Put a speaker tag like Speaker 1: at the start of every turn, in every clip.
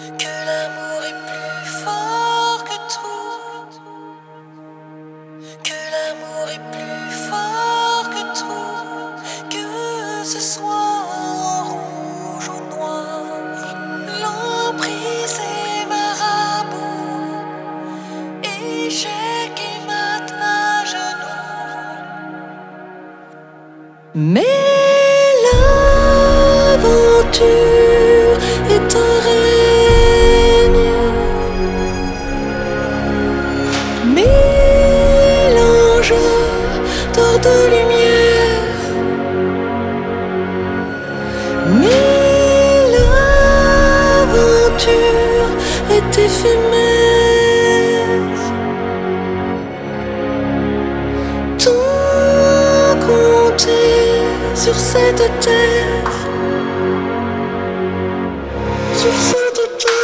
Speaker 1: que l'amour est plus fort que tout, que l'amour est plus fort que tout, que ce soit en rouge ou noir, l'emprise est marabout, échec et mat à genoux. Mais l'aventure est un règne mélange d'or de lumière, mais l'aventure est éphémère. Tant compter sur cette terre, sur cette terre.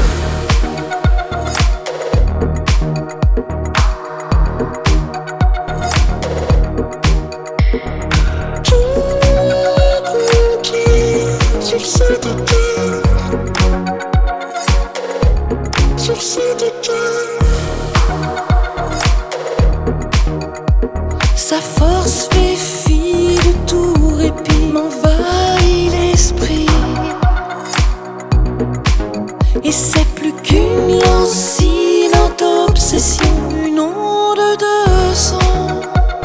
Speaker 1: Sur cette terre, sur cette terre. Sa force fait fi de tout répit, m'envahit l'esprit, et c'est plus qu'une lancinante obsession, une onde de sang.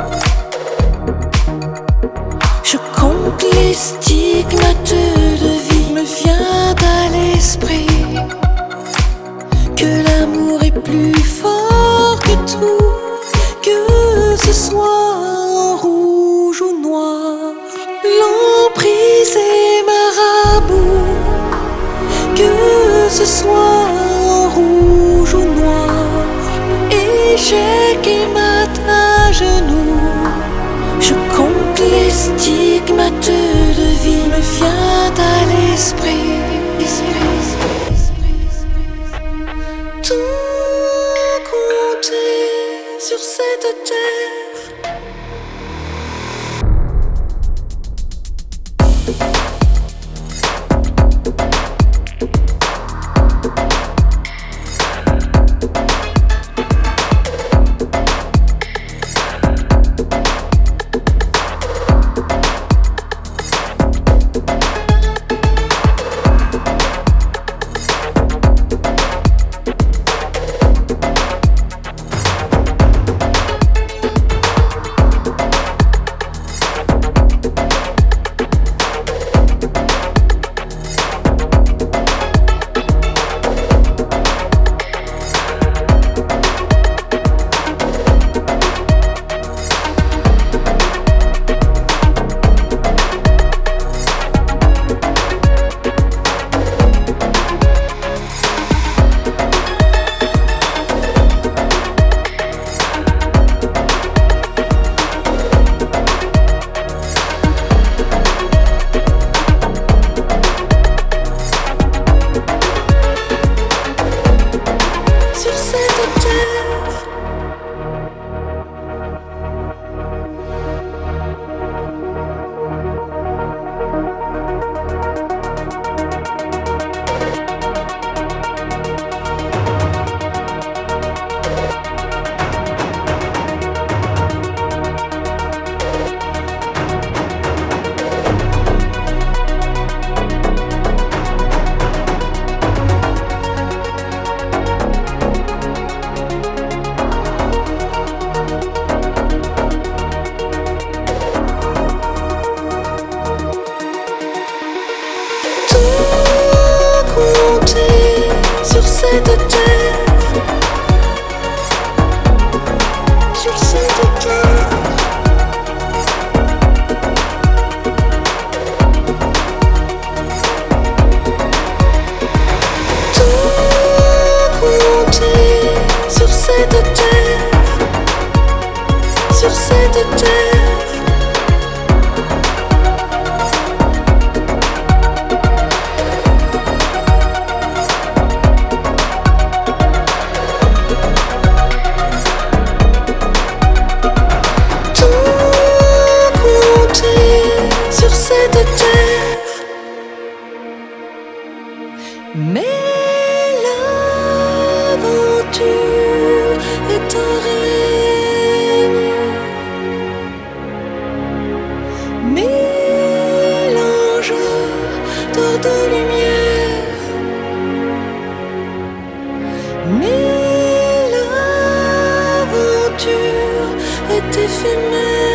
Speaker 1: Je compte les stigmates de vie, me vient à l'esprit que l'amour est plus fort que tout, que ce soit en rouge ou noir, l'emprise est marabout, que ce soit en rouge ou noir, échec et mat à genoux. Je compte les stigmates de vie, me vient à l'esprit. Tout compter sur cette terre. Sur cette terre, sur cette terre. Tout compter sur cette terre, sur cette terre. Mais nature est un règne. Mélange d'or de lumière. Mais l'aventure est éphémère.